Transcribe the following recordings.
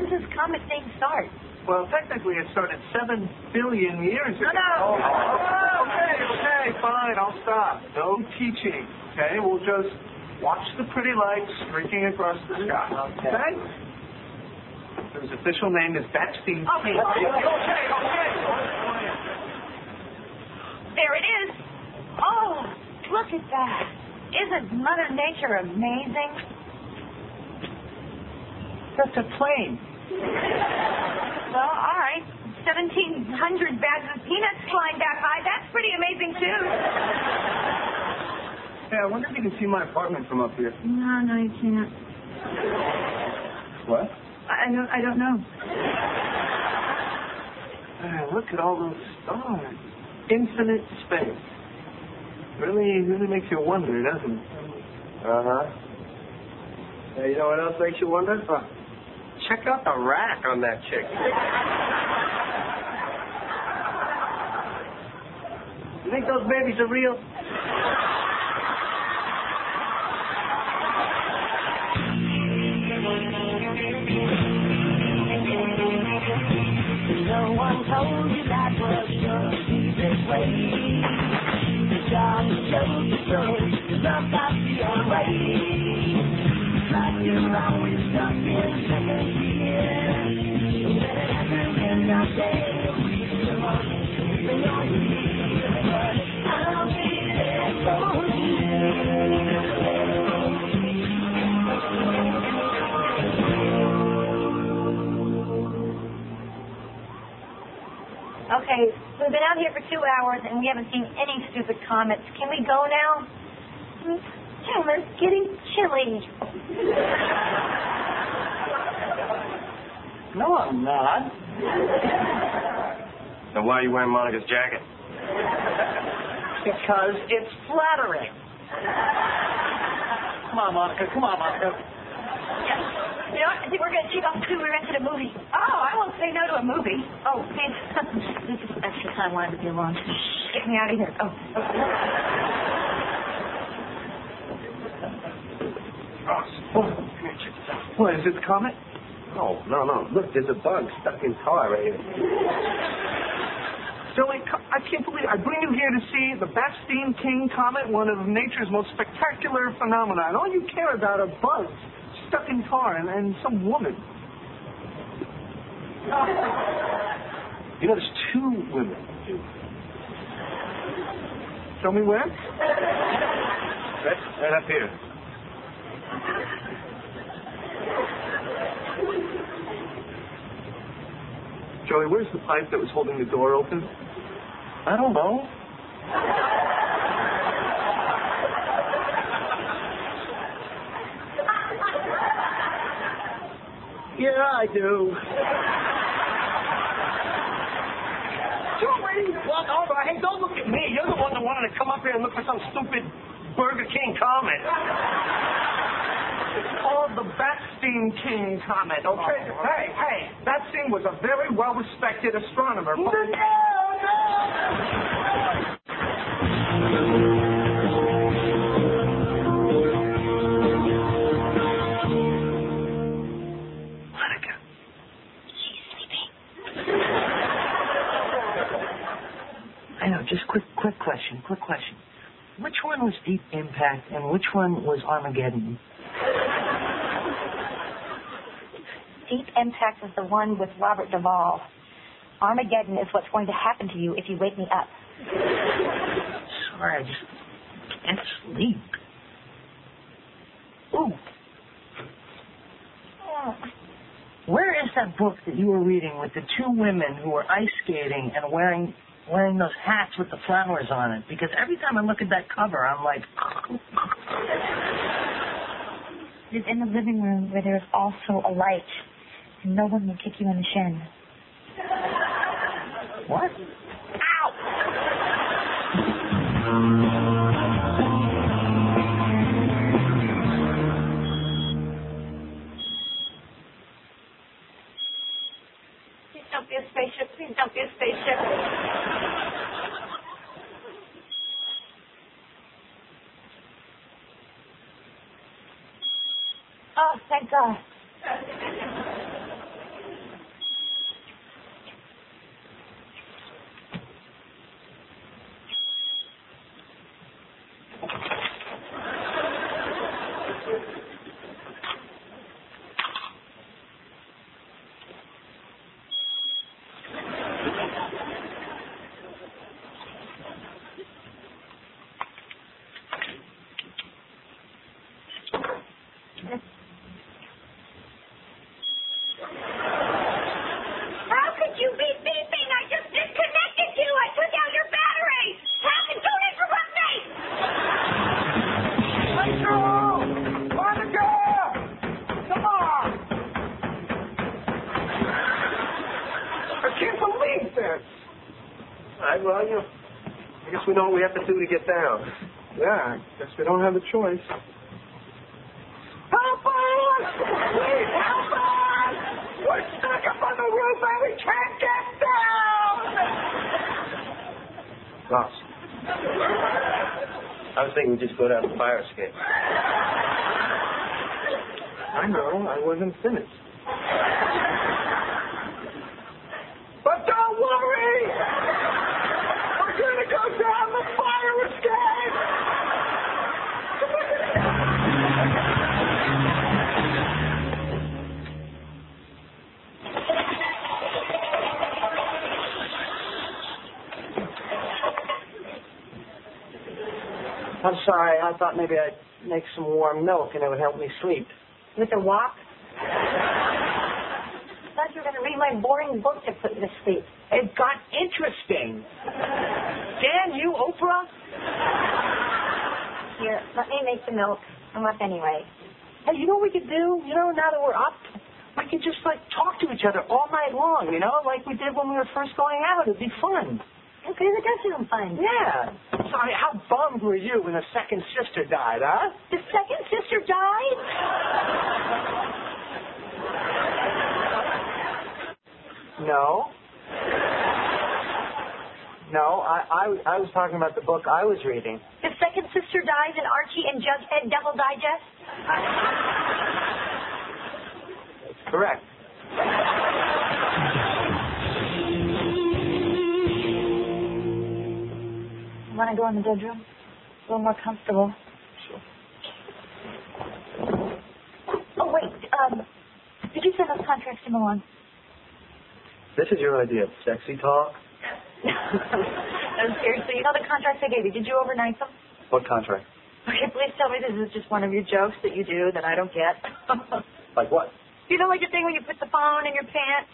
When does comet thing start? Well, technically it started 7 billion years ago. No. Okay, fine, I'll stop. No teaching, okay? We'll just watch the pretty lights streaking across the sky, okay? His official name is Bapstein. Okay. There it is. Oh, look at that. Isn't Mother Nature amazing? That's a plane. Well, all right. 1,700 bags of peanuts flying back high. That's pretty amazing, too. Hey, I wonder if you can see my apartment from up here. No, you can't. What? I don't know. Look at all those stars. Infinite space. Really makes you wonder, doesn't it? Uh-huh. Hey, you know what else makes you wonder? Check out the rack on that chick. You think those babies are real? No one told you that was your secret way. The job shows the soul, love got the way. Like you're always stuck in second gear. Let it happen in your day. When you're here, but I'll be there for you. Okay, we've been out here for 2 hours and we haven't seen any stupid comets. Can we go now? It's getting chilly. No, I'm not. Then why are you wearing Monica's jacket? Because it's flattering. Come on, Monica. You know what? I think we're going to check off too. We rented a movie. Oh, I won't say no to a movie. Oh, man. This is the extra time I wanted to be alone. Get me out of here. Oh. What, is it the comet? No. Look, there's a bug stuck in tar right here. Joey, I can't believe I bring you here to see the Bapstein King comet, one of nature's most spectacular phenomena, and all you care about are bugs stuck in tar and some woman. You know, there's 2 women. Show me where? Right up here. Joey, where's the pipe that was holding the door open? I don't know. Yeah, I do. Joey, walk over. Hey, don't look at me. You're the one that wanted to come up here and look for some stupid Burger King comet. It's called the Bapstein King comet, okay? Hey, Bapstein was a very well-respected astronomer. No! I know, just quick question. Which one was Deep Impact and which one was Armageddon? Deep Impact is the one with Robert Duvall. Armageddon is what's going to happen to you if you wake me up. Sorry, I just can't sleep. Ooh. Where is that book that you were reading with the 2 women who were ice skating and wearing those hats with the flowers on it? Because every time I look at that cover, I'm like... It's in the living room where there's also a light, and no one will kick you in the shin. What? Ow! Please don't be a spaceship. Please don't be a spaceship. Oh, thank God. well, I guess we know what we have to do to get down. Yeah, I guess we don't have a choice. Help us! Please help us! We're stuck up on the roof and we can't get down! Ross. I was thinking we'd just go down the fire escape. I know, I wasn't finished. But don't worry! We're going to go down the fire escape! I'm sorry. I thought maybe I'd make some warm milk and it would help me sleep. With a walk? I thought you were going to read my boring book to put me to sleep. It got interesting. Damn you, Oprah. Here, let me make the milk. I'm up anyway. Hey, you know what we could do? Now that we're up, we could just, talk to each other all night long, like we did when we were first going out. It'd be fun. Okay, that does sound fun. Yeah. Sorry, how bummed were you when the second sister died, huh? The second sister died? No. No, I was talking about the book I was reading. The second sister dies in Archie and Jughead Double Digest? That's correct. Want to go in the bedroom? A little more comfortable. Sure. Oh, wait. Did you send those contracts to Milan? This is your idea of sexy talk? No, seriously. The contracts I gave you, did you overnight them? What contract? Okay, please tell me this is just one of your jokes that you do that I don't get. Like what? Like the thing when you put the phone in your pants?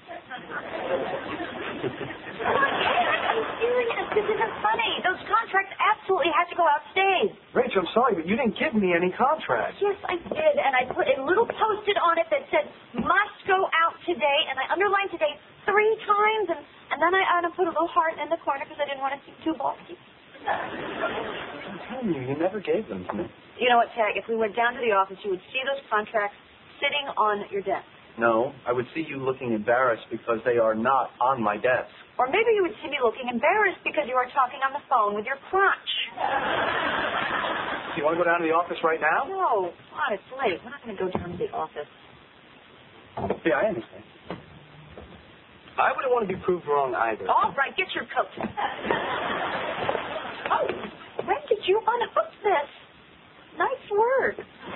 I'm serious. This isn't funny. Those contracts absolutely had to go out today. Rachel, I'm sorry, but you didn't give me any contract. Yes, I did. And I put a little post-it on it that said, must go out today. And I underlined today 3 times. And then I put a little heart in the corner because I didn't want to seem too bulky. I'm telling you never gave them to me. You know what, Tag? If we went down to the office, you would see those contracts sitting on your desk. No, I would see you looking embarrassed because they are not on my desk. Or maybe you would see me looking embarrassed because you are talking on the phone with your crotch. Do you want to go down to the office right now? No, God, it's late. We're not going to go down to the office. Yeah, I understand. I wouldn't want to be proved wrong either. All right, get your coat. Oh, when did you unhook this? Nice work.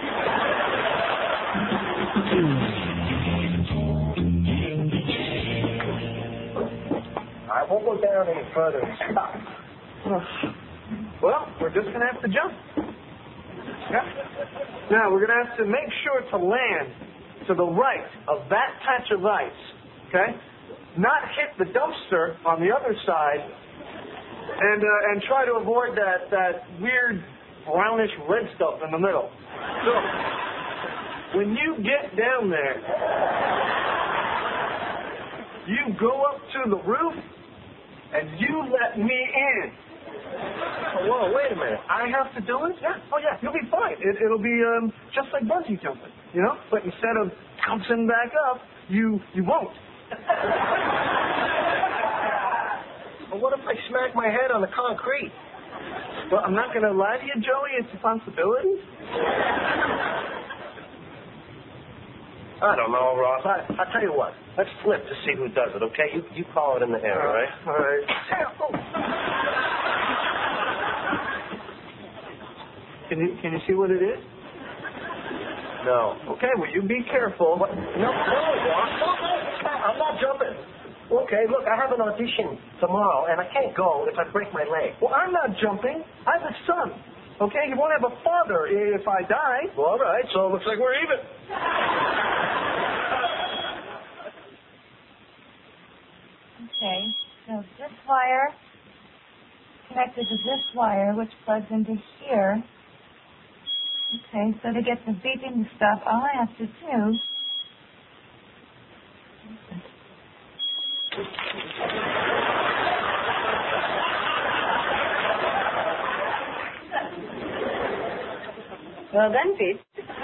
I won't go down any further. Stop. Well, we're just going to have to jump. Yeah. Now, we're going to have to make sure to land to the right of that patch of ice, okay? Not hit the dumpster on the other side and try to avoid that weird brownish red stuff in the middle. So, when you get down there, you go up to the roof and you let me in. Oh, whoa, wait a minute. I have to do it? Yeah. Oh, yeah. You'll be fine. It'll be just like bungee jumping, But instead of bouncing back up, you won't. Well, what if I smack my head on the concrete? Well, I'm not going to lie to you, Joey. It's a possibility. I don't know, Ross. I'll tell you what. Let's flip to see who does it, okay? You call it in the air, all right? All right. Can you see what it is? No. Okay, well, you be careful. What? No, Ross. No, I'm not jumping. Okay, look, I have an audition tomorrow, and I can't go if I break my leg. Well, I'm not jumping. I have a son. Okay, you won't have a father if I die. Well, all right, so it looks like we're even. Okay, so this wire connected to this wire, which plugs into here. Okay, so to get the beeping stuff, all I have to do Well done, Pete.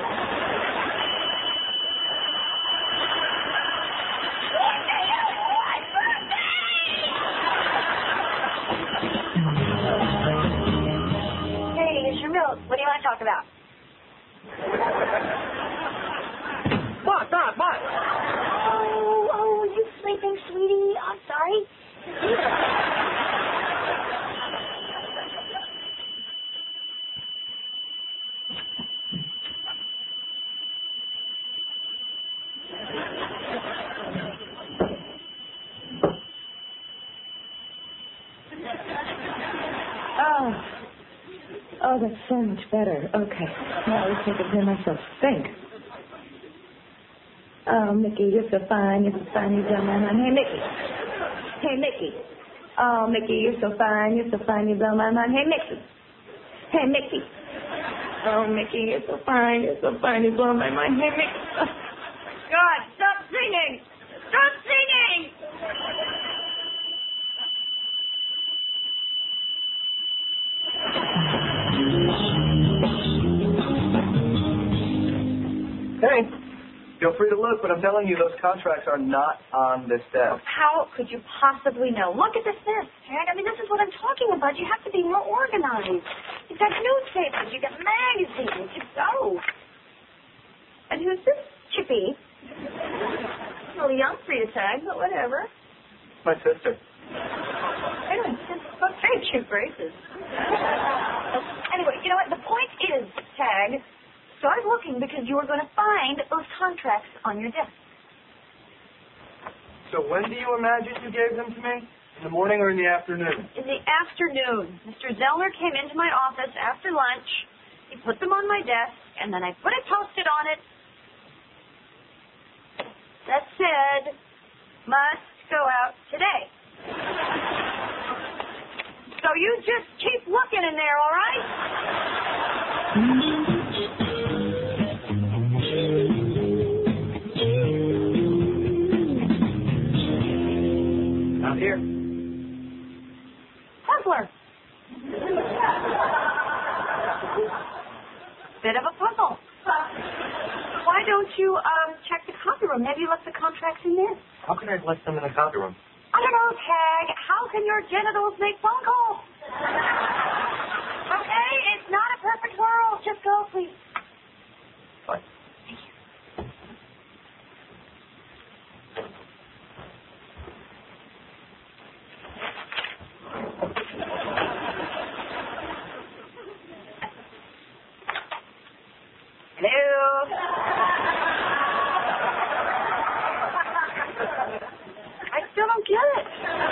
Hey, it's your milk. What do you want to talk about? What? Oh, you sleeping, sweetie? I'm sorry. Oh, that's so much better. Okay. Now I think I hear myself think. Oh, Mickey, you're so fine. You're so fine. You blow my mind. Hey, Mickey. Hey, Mickey. Oh, Mickey, you're so fine. You're so fine. You blow my mind. Hey, Mickey. Hey, Mickey. Oh, Mickey, you're so fine. You're so fine. You blow my mind. Hey, Mickey. Oh. God, stop singing. Stop singing. Hey, feel free to look, but I'm telling you, those contracts are not on this desk. How could you possibly know? Look at this list, Ted. I mean, this is what I'm talking about. You have to be more organized. You've got newspapers. You've got magazines. You go. And who's this Chippy? A little young for you, Tag, but whatever. My sister. Anyway, what very cute braces. Anyway, you know what? The point is, Tag, start looking because you are going to find those contracts on your desk. So when do you imagine you gave them to me? In the morning or in the afternoon? In the afternoon. Mr. Zellner came into my office after lunch. He put them on my desk, and then I put a Post-it on it that said, must go out today. So you just keep looking in there, all right? Not here. Puzzler. Bit of a puzzle. Why don't you check the copy room? Maybe you left the contracts in there. How can I have left them in the copy room? I don't know, Tag. How can your genitals make phone calls? Okay, it's not a perfect world. Just go, please. Fine. Hello. I still don't get it.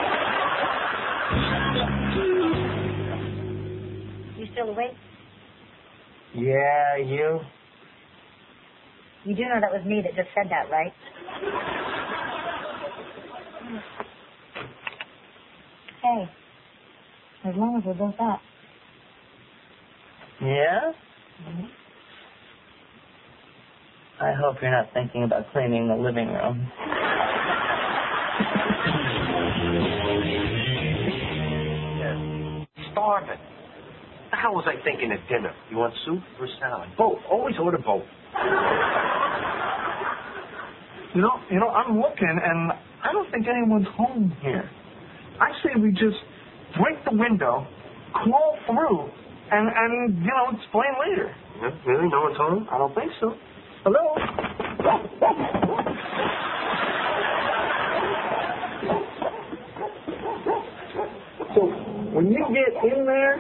You still awake? Yeah, you? You do know that was me that just said that, right? Hey, as long as we're both up. Yeah? I hope you're not thinking about cleaning the living room. Starving. The hell was I thinking at dinner? You want soup or salad? Both. Always order both. You know, I'm looking, and I don't think anyone's home here. I say we just break the window, crawl through, and explain later. Yeah, really? No one's home? I don't think so. Hello? So, when you get in there...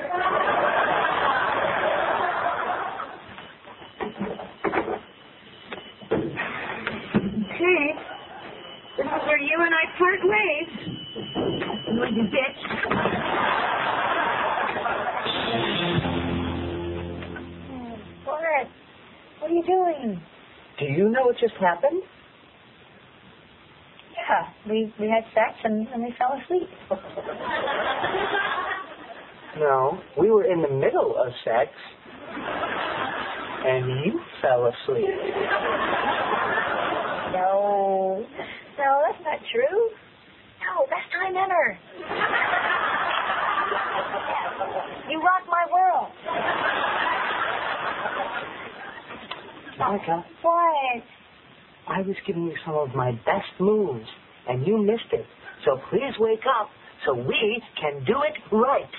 Hey, this is where you and I part ways. You bitch. Forrest, what are you doing? Do you know what just happened? Yeah, we had sex and we fell asleep. No, we were in the middle of sex, and you fell asleep. No, that's not true. No, best time ever. You rock my world. Monica, What? I was giving you some of my best moves, and you missed it. So please wake up so we can do it right.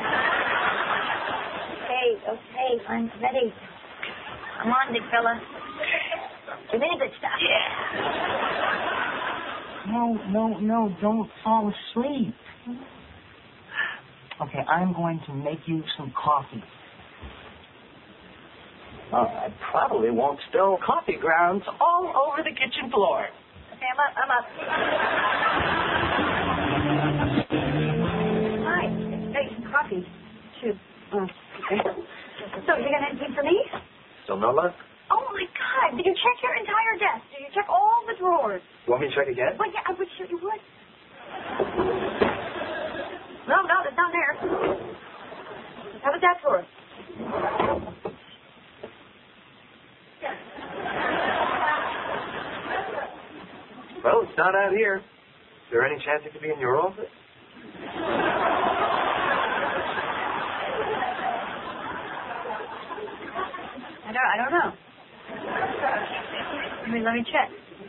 Okay, I'm ready. Come on, big fella. Give me the good stuff. No, don't fall asleep. Okay, I'm going to make you some coffee. Oh, I probably won't spill coffee grounds all over the kitchen floor. Okay, I'm up. Hi. Hey, coffee. Shoot. Okay. So, you got anything for me? Still no luck? Oh, my God. Did you check your entire desk? Did you check all the drawers? You want me to check again? Well, yeah, I would sure you would. No, it's not there. How about that drawer? Well, it's not out here. Is there any chance it could be in your office? I don't know. Let me check.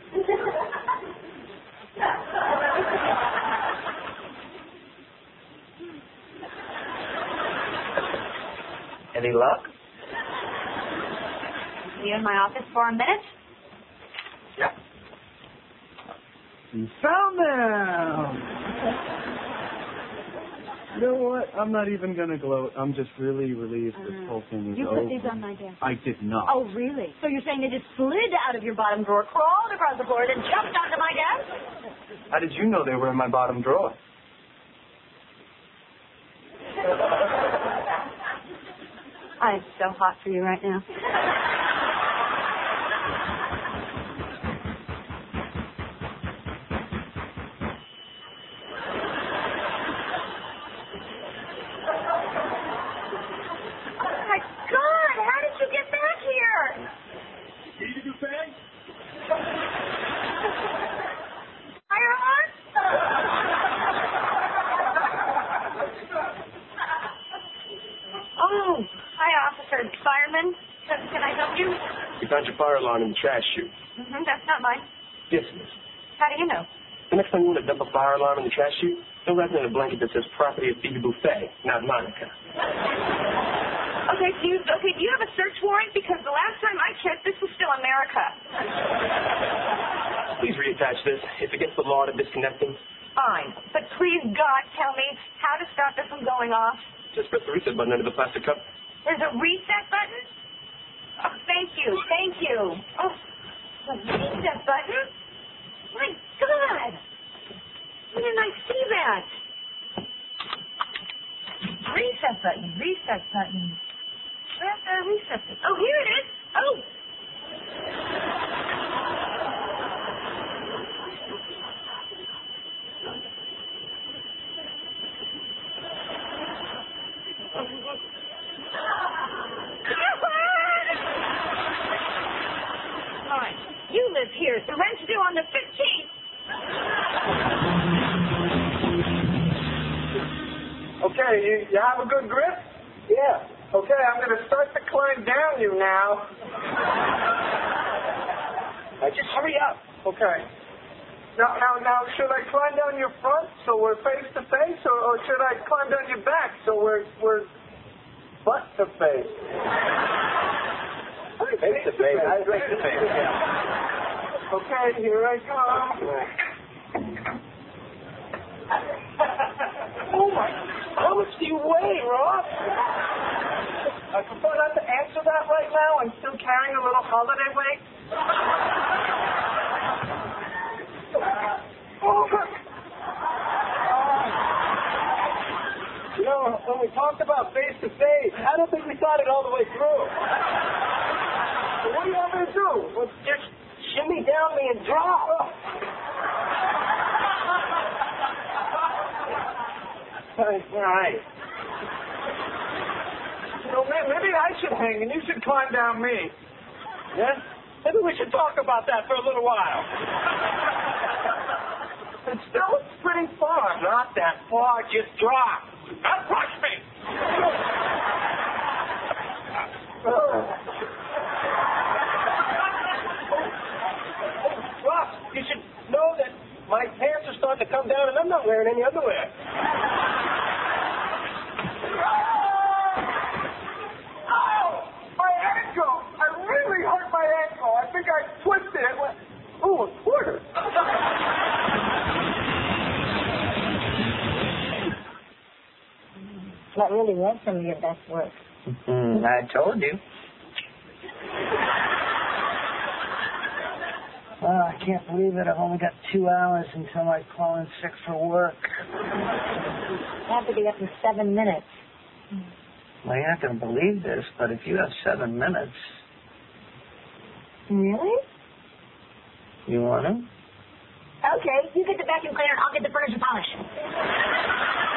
Any luck? Are you in my office for a minute? Yeah. You found them! You know what? I'm not even going to gloat. I'm just really relieved this whole thing is You over. put these on my desk. I did not. Oh, really? So you're saying they just slid out of your bottom drawer, crawled across the floor, then jumped onto my desk? How did you know they were in my bottom drawer? I'm so hot for you right now. Can I help you? You found your fire alarm in the trash chute. That's not mine. Dismissed. How do you know? The next time you want to dump a fire alarm in the trash chute, they'll wrap it in a blanket that says property of Phoebe Buffet, not Monica. Okay, do you have a search warrant? Because the last time I checked, this was still America. Please reattach this. It's against the law to disconnect them. Fine. But please, God, tell me how to stop this from going off. Just press the reset button under the plastic cup. There's a reset button? Oh, thank you. Oh, the reset button? My God! When didn't I see that? Reset button. Where's the reset button? Oh, here it is. Oh! All right. You live here. The rent's due on the 15th. Okay, you have a good grip? Yeah. Okay, I'm going to start to climb down you now. Just hurry up. Okay. Now, should I climb down your front so we're face to face, or should I climb down your back so we're butt to face? Face to face. Yeah. Okay, here I come. Oh my! How much do you weigh, Ross? I prefer not to answer that right now. I'm still carrying a little holiday weight. You know, when we talked about face to face, I don't think we thought it all the way through. So what do you want me to do? Well, just shimmy down me and drop. All right. You know, maybe I should hang and you should climb down me. Yeah? Maybe we should talk about that for a little while. It's still pretty far. Not that far. Just drop. Don't push me. come down and I'm not wearing any underwear. Ow! My ankle! I really hurt my ankle. I think I twisted it. Ooh, a quarter. That really was some of your best work. I told you. Oh, I can't believe it. I've only got 2 hours until I call in sick for work. I have to be up in 7 minutes. Well, you're not going to believe this, but if you have 7 minutes... Really? You want to? Okay, you get the vacuum cleaner, I'll get the furniture polish.